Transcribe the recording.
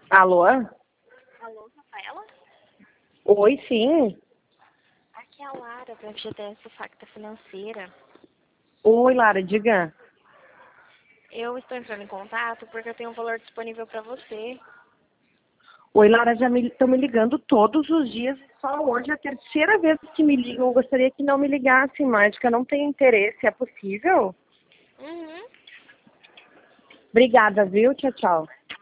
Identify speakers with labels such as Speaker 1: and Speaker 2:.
Speaker 1: Alô?
Speaker 2: Alô, Rafaela?
Speaker 1: Oi, sim.
Speaker 2: Aqui é a Lara, da FGTS Facta Financeira.
Speaker 1: Oi, Lara, diga.
Speaker 2: Eu estou entrando em contato porque eu tenho um valor disponível para você.
Speaker 1: Oi, Lara, já estão me ligando todos os dias. Só hoje é a terceira vez que me ligam. Eu gostaria que não me ligassem mais, porque eu não tenho interesse. É possível?
Speaker 2: Uhum.
Speaker 1: Obrigada, viu? Tchau, tchau.